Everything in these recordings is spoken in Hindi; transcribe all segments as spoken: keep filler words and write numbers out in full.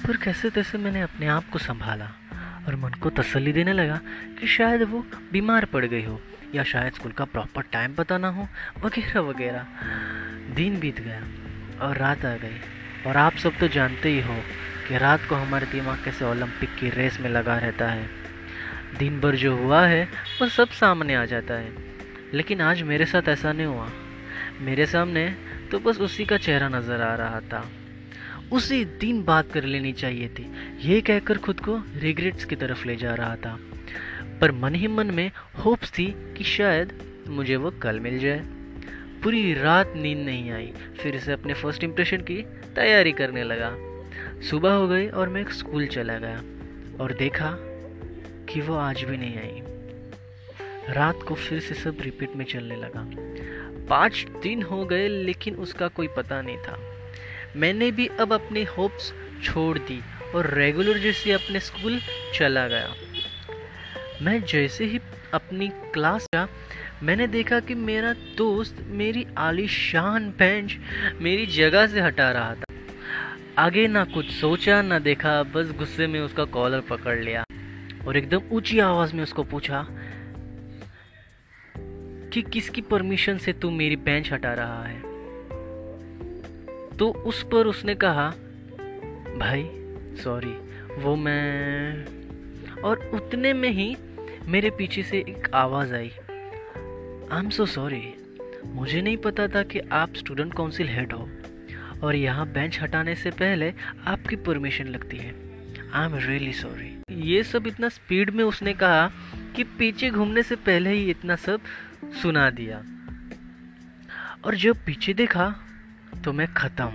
पर कैसे तैसे मैंने अपने आप को संभाला और मन को तसल्ली देने लगा कि शायद वो बीमार पड़ गई हो या शायद स्कूल का प्रॉपर टाइम पता ना हो, वगैरह वगैरह। दिन बीत गया और रात आ गई, और आप सब तो जानते ही हो कि रात को हमारे दिमाग कैसे ओलंपिक की रेस में लगा रहता है। दिन भर जो हुआ है वो सब सामने आ जाता है, लेकिन आज मेरे साथ ऐसा नहीं हुआ। मेरे सामने तो बस उसी का चेहरा नज़र आ रहा था। उसी दिन बात कर लेनी चाहिए थी, ये कहकर खुद को रिग्रेट्स की तरफ ले जा रहा था। पर मन ही मन में होप्स थी कि शायद मुझे वो कल मिल जाए। पूरी रात नींद नहीं आई, फिर से अपने फर्स्ट इम्प्रेशन की तैयारी करने लगा। सुबह हो गई और मैं स्कूल चला गया और देखा कि वो आज भी नहीं आई। रात को फिर से सब रिपीट में चलने लगा। पाँच दिन हो गए लेकिन उसका कोई पता नहीं था। मैंने भी अब अपनी होप्स छोड़ दी और रेगुलर जैसे अपने स्कूल चला गया। मैं जैसे ही अपनी क्लास गया, मैंने देखा कि मेरा दोस्त मेरी आलीशान बेंच मेरी जगह से हटा रहा था। आगे ना कुछ सोचा ना देखा, बस गुस्से में उसका कॉलर पकड़ लिया और एकदम ऊंची आवाज में उसको पूछा कि किसकी परमिशन से तू मेरी बेंच हटा रहा है। तो उस पर उसने कहा, भाई सॉरी वो मैं। और उतने में ही मेरे पीछे से एक आवाज आई, आई एम सो सॉरी, मुझे नहीं पता था कि आप स्टूडेंट काउंसिल हेड हो और यहाँ बेंच हटाने से पहले आपकी परमिशन लगती है। I am really sorry. ये सब इतना स्पीड में उसने कहा कि पीछे घूमने से पहले ही इतना सब सुना दिया। और जब पीछे देखा तो मैं खत्म,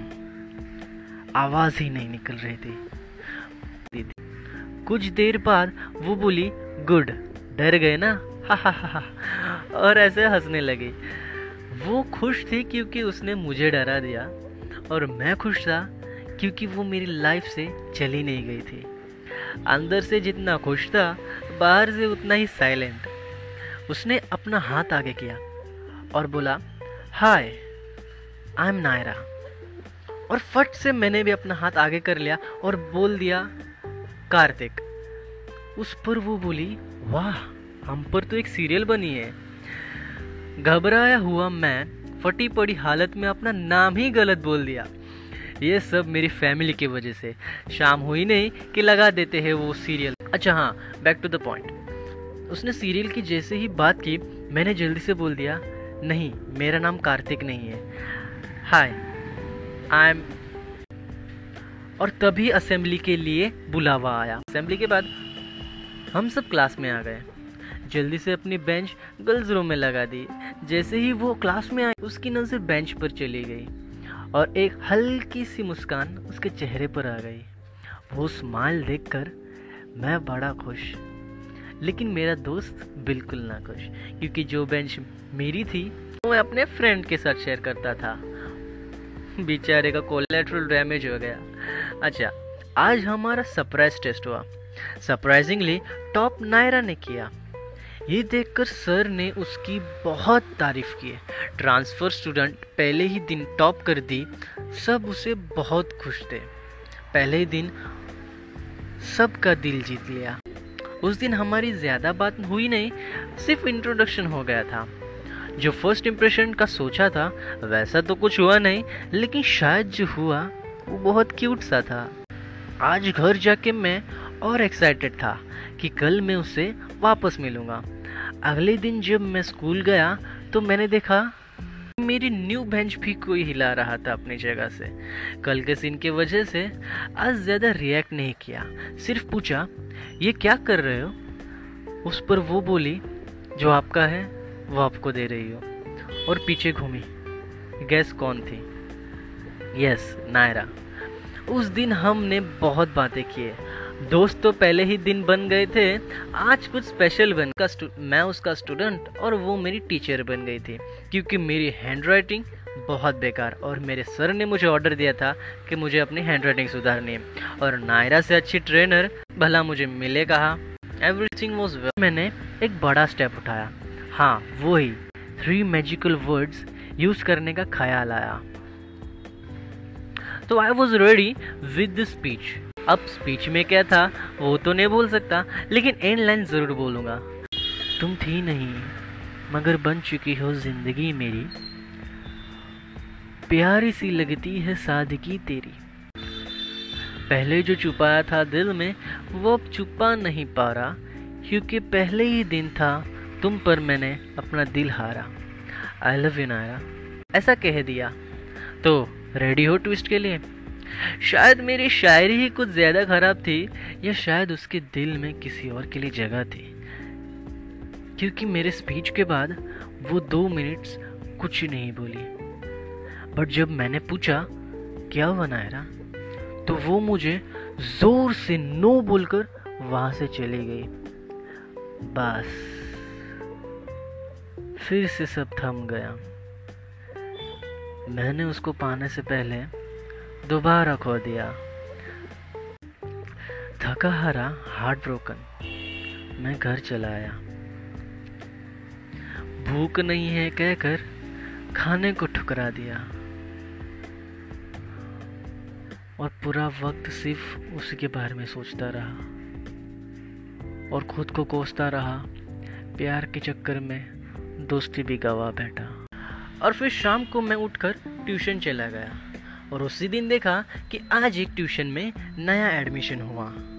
आवाज ही नहीं निकल रही थी। कुछ देर बाद वो बोली, गुड, डर गए ना, हा हा हा, और ऐसे हंसने लगी। वो खुश थी क्योंकि उसने मुझे डरा दिया और मैं खुश था क्योंकि वो मेरी लाइफ से चली नहीं गई थी। अंदर से जितना खुश था, बाहर से उतना ही साइलेंट। उसने अपना हाथ आगे किया और बोला, हाय आई एम नायरा। और फट से मैंने भी अपना हाथ आगे कर लिया और बोल दिया, कार्तिक। उस पर वो बोली, वाह, हम पर तो एक सीरियल बनी है। घबराया हुआ मैं फटी पड़ी हालत में अपना नाम ही गलत बोल दिया। ये सब मेरी फैमिली की वजह से। शाम हुई नहीं कि लगा देते हैं वो सीरियल। अच्छा हाँ, बैक टू द पॉइंट। उसने सीरियल की जैसे ही बात की, मैंने जल्दी से बोल दिया, नहीं मेरा नाम कार्तिक नहीं है, हाय आई एम। और तभी असेंबली के लिए बुलावा आया। असेंबली के बाद हम सब क्लास में आ गए। जल्दी से अपनी बेंच गर्ल्स रूम में लगा दी। जैसे ही वो क्लास में आई, उसकी नज़र बेंच पर चली गई और एक हल्की सी मुस्कान उसके चेहरे पर आ गई। वो स्माइल देखकर मैं बड़ा खुश, लेकिन मेरा दोस्त बिल्कुल ना खुश, क्योंकि जो बेंच मेरी थी वो मैं अपने फ्रेंड के साथ शेयर करता था। बेचारे का कोलैटरल डैमेज हो गया। अच्छा, आज हमारा सरप्राइज टेस्ट हुआ। सरप्राइजिंगली टॉप नायरा ने किया। ये देखकर सर ने उसकी बहुत तारीफ की। ट्रांसफ़र स्टूडेंट पहले ही दिन टॉप कर दी। सब उसे बहुत खुश थे। पहले ही दिन सबका दिल जीत लिया। उस दिन हमारी ज़्यादा बात हुई नहीं, सिर्फ इंट्रोडक्शन हो गया था। जो फर्स्ट इम्प्रेशन का सोचा था वैसा तो कुछ हुआ नहीं, लेकिन शायद जो हुआ वो बहुत क्यूट सा था। आज घर जाके मैं और एक्साइटेड था कि कल मैं उससे वापस मिलूंगा। अगले दिन जब मैं स्कूल गया तो मैंने देखा मेरी न्यू बेंच भी कोई हिला रहा था अपनी जगह से। कल के सीन की वजह से आज ज़्यादा रिएक्ट नहीं किया, सिर्फ पूछा, ये क्या कर रहे हो? उस पर वो बोली, जो आपका है वो आपको दे रही हो, और पीछे घूमी। गैस कौन थी? यस, नायरा। उस दिन हमने बहुत बातें की। दोस्त तो पहले ही दिन बन गए थे, आज कुछ स्पेशल बन का मैं उसका स्टूडेंट और वो मेरी टीचर बन गई थी, क्योंकि मेरी हैंडराइटिंग बहुत बेकार और मेरे सर ने मुझे ऑर्डर दिया था कि मुझे अपनी हैंडराइटिंग सुधारनी है, और नायरा से अच्छी ट्रेनर भला मुझे मिले कहाँ। Everything was well. मैंने एक बड़ा स्टेप उठाया। हाँ, वो ही थ्री मैजिकल वर्ड्स यूज करने का ख्याल आया। तो I was ready with the speech. अब स्पीच में क्या था वो तो नहीं बोल सकता, लेकिन एंड लाइन ज़रूर बोलूँगा। तुम थी नहीं मगर बन चुकी हो जिंदगी मेरी, प्यारी सी लगती है सादगी तेरी। पहले जो छुपाया था दिल में वो अब छुपा नहीं पा रहा, क्योंकि पहले ही दिन था तुम पर मैंने अपना दिल हारा। आई लव यू नायरा, ऐसा कह दिया। तो रेडी हो ट्विस्ट के लिए? शायद मेरी शायरी ही कुछ ज़्यादा खराब थी, या शायद उसके दिल में किसी और के लिए जगह थी, क्योंकि मेरे स्पीच के बाद वो दो मिनट्स कुछ नहीं बोली। बट जब मैंने पूछा क्या हुआ नायरा, तो वो मुझे जोर से नो बोलकर वहां से चली गई। बस फिर से सब थम गया। मैंने उसको पाने से पहले दोबारा खो दिया। थका हारा हार्ट ब्रोकन मैं घर चला आया। भूख नहीं है कहकर खाने को ठुकरा दिया, और पूरा वक्त सिर्फ उसी के बारे में सोचता रहा और खुद को कोसता रहा। प्यार के चक्कर में दोस्ती भी गवा बैठा। और फिर शाम को मैं उठकर ट्यूशन चला गया, और उसी दिन देखा कि आज एक ट्यूशन में नया एडमिशन हुआ।